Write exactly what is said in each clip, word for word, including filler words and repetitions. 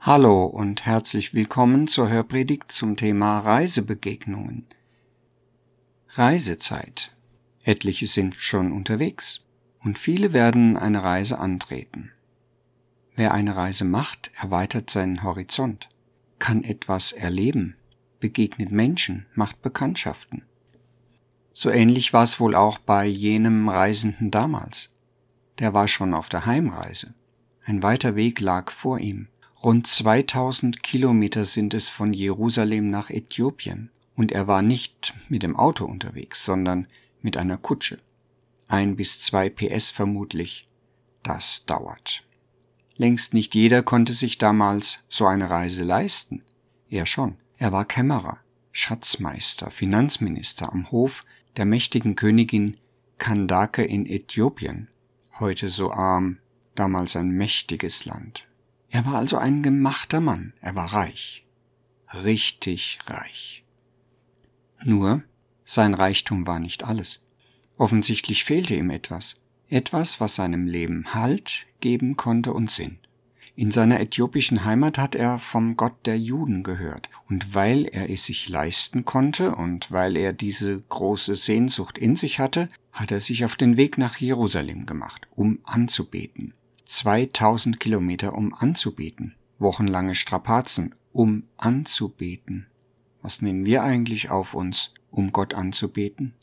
Hallo und herzlich willkommen zur Hörpredigt zum Thema Reisebegegnungen. Reisezeit. Etliche sind schon unterwegs und viele werden eine Reise antreten. Wer eine Reise macht, erweitert seinen Horizont, kann etwas erleben, begegnet Menschen, macht Bekanntschaften. So ähnlich war es wohl auch bei jenem Reisenden damals. Der war schon auf der Heimreise. Ein weiter Weg lag vor ihm. Rund zweitausend Kilometer sind es von Jerusalem nach Äthiopien, und er war nicht mit dem Auto unterwegs, sondern mit einer Kutsche. Ein bis zwei P S vermutlich. Das dauert. Längst nicht jeder konnte sich damals so eine Reise leisten. Er schon. Er war Kämmerer, Schatzmeister, Finanzminister am Hof der mächtigen Königin Kandake in Äthiopien. Heute so arm, damals ein mächtiges Land. Er war also ein gemachter Mann, er war reich, richtig reich. Nur, sein Reichtum war nicht alles. Offensichtlich fehlte ihm etwas, etwas, was seinem Leben Halt geben konnte und Sinn. In seiner äthiopischen Heimat hat er vom Gott der Juden gehört, und weil er es sich leisten konnte und weil er diese große Sehnsucht in sich hatte, hat er sich auf den Weg nach Jerusalem gemacht, um anzubeten. zweitausend Kilometer, um anzubeten. Wochenlange Strapazen, um anzubeten. Was nehmen wir eigentlich auf uns, um Gott anzubeten?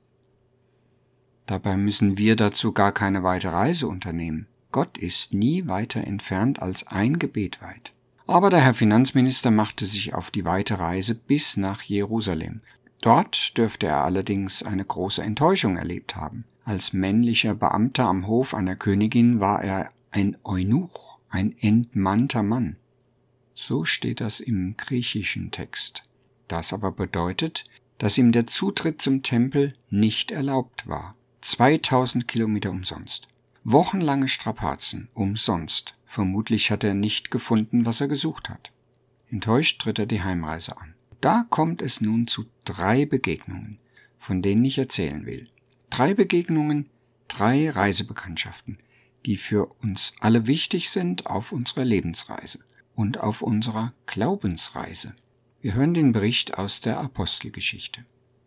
Dabei müssen wir dazu gar keine weite Reise unternehmen. Gott ist nie weiter entfernt als ein Gebet weit. Aber der Herr Finanzminister machte sich auf die weite Reise bis nach Jerusalem. Dort dürfte er allerdings eine große Enttäuschung erlebt haben. Als männlicher Beamter am Hof einer Königin war er ein Eunuch, ein entmannter Mann. So steht das im griechischen Text. Das aber bedeutet, dass ihm der Zutritt zum Tempel nicht erlaubt war. zweitausend Kilometer umsonst. Wochenlange Strapazen, umsonst. Vermutlich hat er nicht gefunden, was er gesucht hat. Enttäuscht tritt er die Heimreise an. Da kommt es nun zu drei Begegnungen, von denen ich erzählen will. Drei Begegnungen, drei Reisebekanntschaften, die für uns alle wichtig sind auf unserer Lebensreise und auf unserer Glaubensreise. Wir hören den Bericht aus der Apostelgeschichte.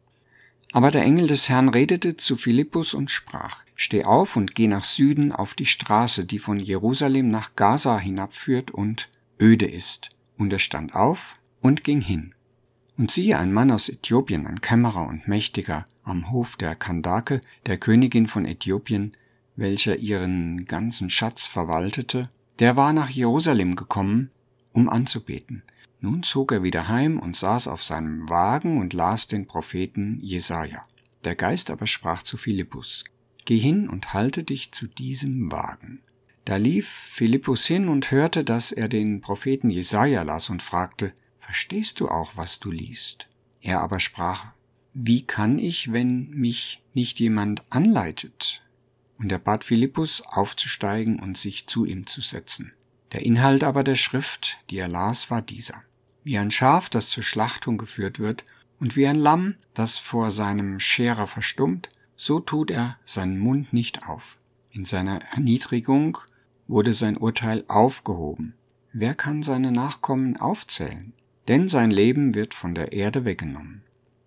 Aber der Engel des Herrn redete zu Philippus und sprach: Steh auf und geh nach Süden auf die Straße, die von Jerusalem nach Gaza hinabführt und öde ist. Und er stand auf und ging hin. Und siehe, ein Mann aus Äthiopien, ein Kämmerer und Mächtiger, am Hof der Kandake, der Königin von Äthiopien, welcher ihren ganzen Schatz verwaltete, der war nach Jerusalem gekommen, um anzubeten. Nun zog er wieder heim und saß auf seinem Wagen und las den Propheten Jesaja. Der Geist aber sprach zu Philippus: Geh hin und halte dich zu diesem Wagen. Da lief Philippus hin und hörte, dass er den Propheten Jesaja las und fragte: Verstehst du auch, was du liest? Er aber sprach: Wie kann ich, wenn mich nicht jemand anleitet? Und er bat Philippus, aufzusteigen und sich zu ihm zu setzen. Der Inhalt aber der Schrift, die er las, war dieser: Wie ein Schaf, das zur Schlachtung geführt wird, und wie ein Lamm, das vor seinem Scherer verstummt, so tut er seinen Mund nicht auf. In seiner Erniedrigung wurde sein Urteil aufgehoben. Wer kann seine Nachkommen aufzählen? Denn sein Leben wird von der Erde weggenommen.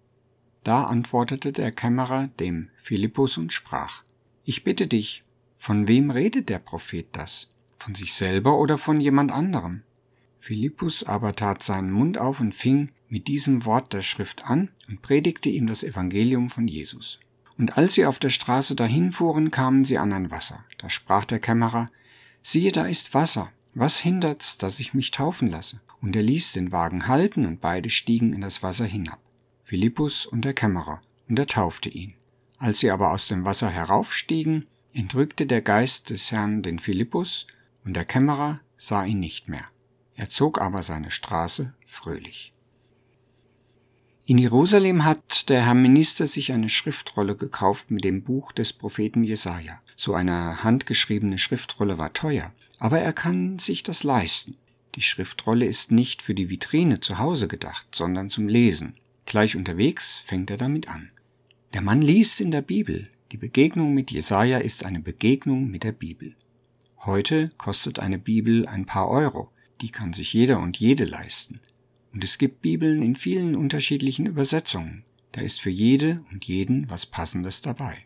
Da antwortete der Kämmerer dem Philippus und sprach: Ich bitte dich, von wem redet der Prophet das? Von sich selber oder von jemand anderem? Philippus aber tat seinen Mund auf und fing mit diesem Wort der Schrift an und predigte ihm das Evangelium von Jesus. Und als sie auf der Straße dahinfuhren, kamen sie an ein Wasser. Da sprach der Kämmerer: Siehe, da ist Wasser. Was hindert's, dass ich mich taufen lasse? Und er ließ den Wagen halten, und beide stiegen in das Wasser hinab, Philippus und der Kämmerer, und er taufte ihn. Als sie aber aus dem Wasser heraufstiegen, entrückte der Geist des Herrn den Philippus, und der Kämmerer sah ihn nicht mehr. Er zog aber seine Straße fröhlich. In Jerusalem hat der Herr Minister sich eine Schriftrolle gekauft mit dem Buch des Propheten Jesaja. So eine handgeschriebene Schriftrolle war teuer, aber er kann sich das leisten. Die Schriftrolle ist nicht für die Vitrine zu Hause gedacht, sondern zum Lesen. Gleich unterwegs fängt er damit an. Der Mann liest in der Bibel. Die Begegnung mit Jesaja ist eine Begegnung mit der Bibel. Heute kostet eine Bibel ein paar Euro. die kann sich jeder und jede leisten. Und es gibt Bibeln in vielen unterschiedlichen Übersetzungen. Da ist für jede und jeden was Passendes dabei.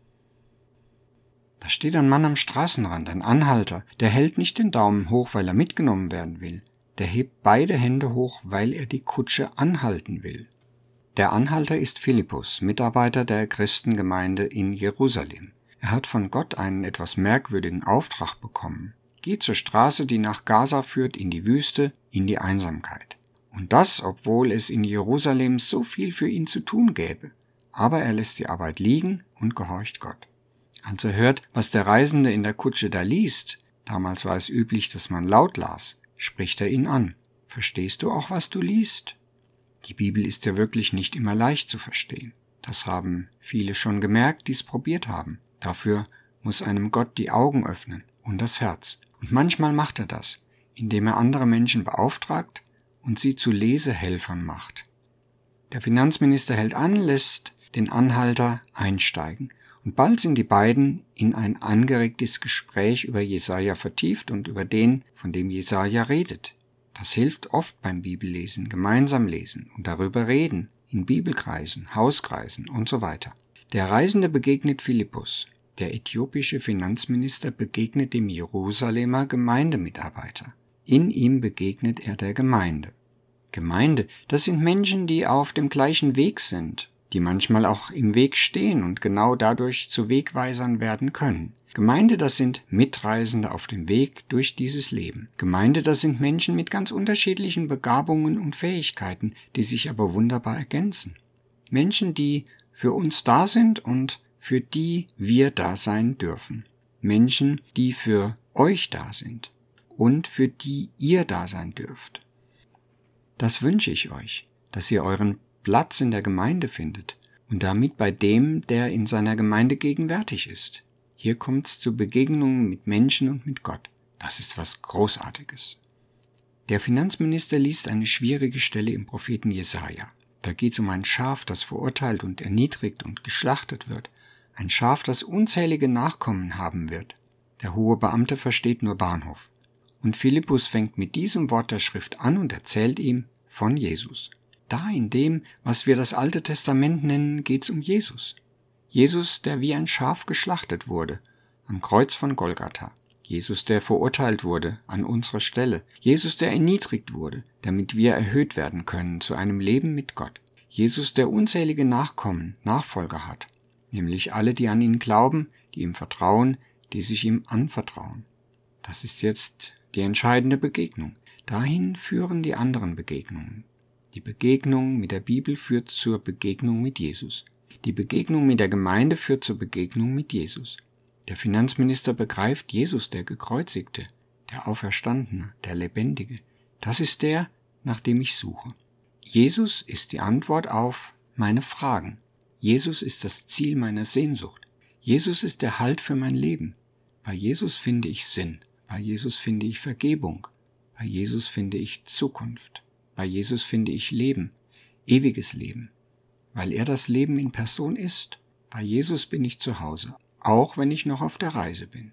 Da steht ein Mann am Straßenrand, ein Anhalter, der hält nicht den Daumen hoch, weil er mitgenommen werden will. Der hebt beide Hände hoch, weil er die Kutsche anhalten will. Der Anhalter ist Philippus, Mitarbeiter der Christengemeinde in Jerusalem. Er hat von Gott einen etwas merkwürdigen Auftrag bekommen. Geh zur Straße, die nach Gaza führt, in die Wüste, in die Einsamkeit. Und das, obwohl es in Jerusalem so viel für ihn zu tun gäbe. Aber er lässt die Arbeit liegen und gehorcht Gott. Als er hört, was der Reisende in der Kutsche da liest, damals war es üblich, dass man laut las, spricht er ihn an. Verstehst du auch, was du liest? Die Bibel ist ja wirklich nicht immer leicht zu verstehen. Das haben viele schon gemerkt, die es probiert haben. Dafür muss einem Gott die Augen öffnen und das Herz. Und manchmal macht er das, indem er andere Menschen beauftragt und sie zu Lesehelfern macht. Der Finanzminister hält an, lässt den Anhalter einsteigen. Und bald sind die beiden in ein angeregtes Gespräch über Jesaja vertieft und über den, von dem Jesaja redet. Das hilft oft beim Bibellesen, gemeinsam lesen und darüber reden, in Bibelkreisen, Hauskreisen und so weiter. Der Reisende begegnet Philippus. Der äthiopische Finanzminister begegnet dem Jerusalemer Gemeindemitarbeiter. In ihm begegnet er der Gemeinde. Gemeinde, das sind Menschen, die auf dem gleichen Weg sind, die manchmal auch im Weg stehen und genau dadurch zu Wegweisern werden können. Gemeinde, das sind Mitreisende auf dem Weg durch dieses Leben. Gemeinde, das sind Menschen mit ganz unterschiedlichen Begabungen und Fähigkeiten, die sich aber wunderbar ergänzen. Menschen, die für uns da sind und für die wir da sein dürfen. Menschen, die für euch da sind und für die ihr da sein dürft. Das wünsche ich euch, dass ihr euren Platz in der Gemeinde findet und damit bei dem, der in seiner Gemeinde gegenwärtig ist. Hier kommt es zu Begegnungen mit Menschen und mit Gott. Das ist was Großartiges. Der Finanzminister liest eine schwierige Stelle im Propheten Jesaja. Da geht es um ein Schaf, das verurteilt und erniedrigt und geschlachtet wird. Ein Schaf, das unzählige Nachkommen haben wird. Der hohe Beamte versteht nur Bahnhof. Und Philippus fängt mit diesem Wort der Schrift an und erzählt ihm von Jesus. Da in dem, was wir das Alte Testament nennen, geht es um Jesus. Jesus, der wie ein Schaf geschlachtet wurde, am Kreuz von Golgatha. Jesus, der verurteilt wurde, an unserer Stelle. Jesus, der erniedrigt wurde, damit wir erhöht werden können zu einem Leben mit Gott. Jesus, der unzählige Nachkommen, Nachfolger hat, nämlich alle, die an ihn glauben, die ihm vertrauen, die sich ihm anvertrauen. Das ist jetzt die entscheidende Begegnung. Dahin führen die anderen Begegnungen. Die Begegnung mit der Bibel führt zur Begegnung mit Jesus. Die Begegnung mit der Gemeinde führt zur Begegnung mit Jesus. Der Finanzminister begreift Jesus, der Gekreuzigte, der Auferstandene, der Lebendige. Das ist der, nach dem ich suche. Jesus ist die Antwort auf meine Fragen. Jesus ist das Ziel meiner Sehnsucht. Jesus ist der Halt für mein Leben. Bei Jesus finde ich Sinn. Bei Jesus finde ich Vergebung. Bei Jesus finde ich Zukunft. Bei Jesus finde ich Leben, ewiges Leben. Weil er das Leben in Person ist. Bei Jesus bin ich zu Hause, auch wenn ich noch auf der Reise bin.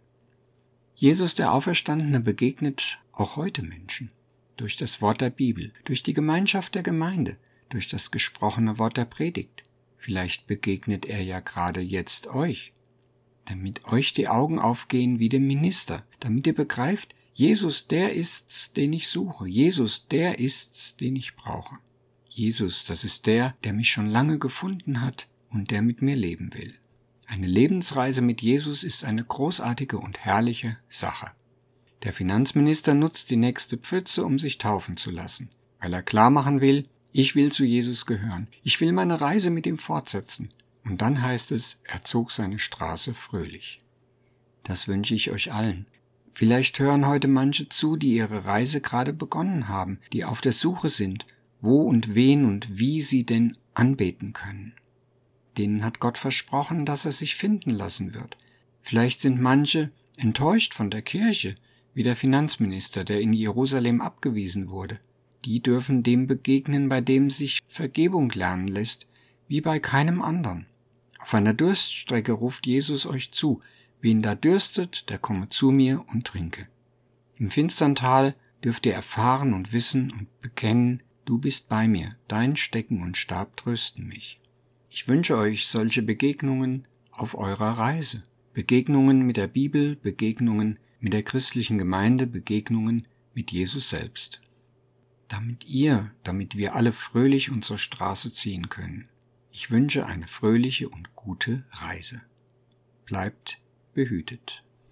Jesus, der Auferstandene, begegnet auch heute Menschen. Durch das Wort der Bibel, durch die Gemeinschaft der Gemeinde, durch das gesprochene Wort der Predigt. Vielleicht begegnet er ja gerade jetzt euch. Damit euch die Augen aufgehen wie dem Minister, damit ihr begreift, Jesus, der ist's, den ich suche. Jesus, der ist's, den ich brauche. Jesus, das ist der, der mich schon lange gefunden hat und der mit mir leben will. Eine Lebensreise mit Jesus ist eine großartige und herrliche Sache. Der Finanzminister nutzt die nächste Pfütze, um sich taufen zu lassen, weil er klar machen will, ich will zu Jesus gehören, ich will meine Reise mit ihm fortsetzen. Und dann heißt es, er zog seine Straße fröhlich. Das wünsche ich euch allen. Vielleicht hören heute manche zu, die ihre Reise gerade begonnen haben, die auf der Suche sind, wo und wen und wie sie denn anbeten können. Denen hat Gott versprochen, dass er sich finden lassen wird. Vielleicht sind manche enttäuscht von der Kirche, wie der Finanzminister, der in Jerusalem abgewiesen wurde. Die dürfen dem begegnen, bei dem sich Vergebung lernen lässt, wie bei keinem anderen. Auf einer Durststrecke ruft Jesus euch zu, wen da dürstet, der komme zu mir und trinke. Im finstern Tal dürft ihr erfahren und wissen und bekennen, du bist bei mir, dein Stecken und Stab trösten mich. Ich wünsche euch solche Begegnungen auf eurer Reise. Begegnungen mit der Bibel, Begegnungen mit der christlichen Gemeinde, Begegnungen mit Jesus selbst. Damit ihr, damit wir alle fröhlich unsere Straße ziehen können. Ich wünsche eine fröhliche und gute Reise. Bleibt behütet.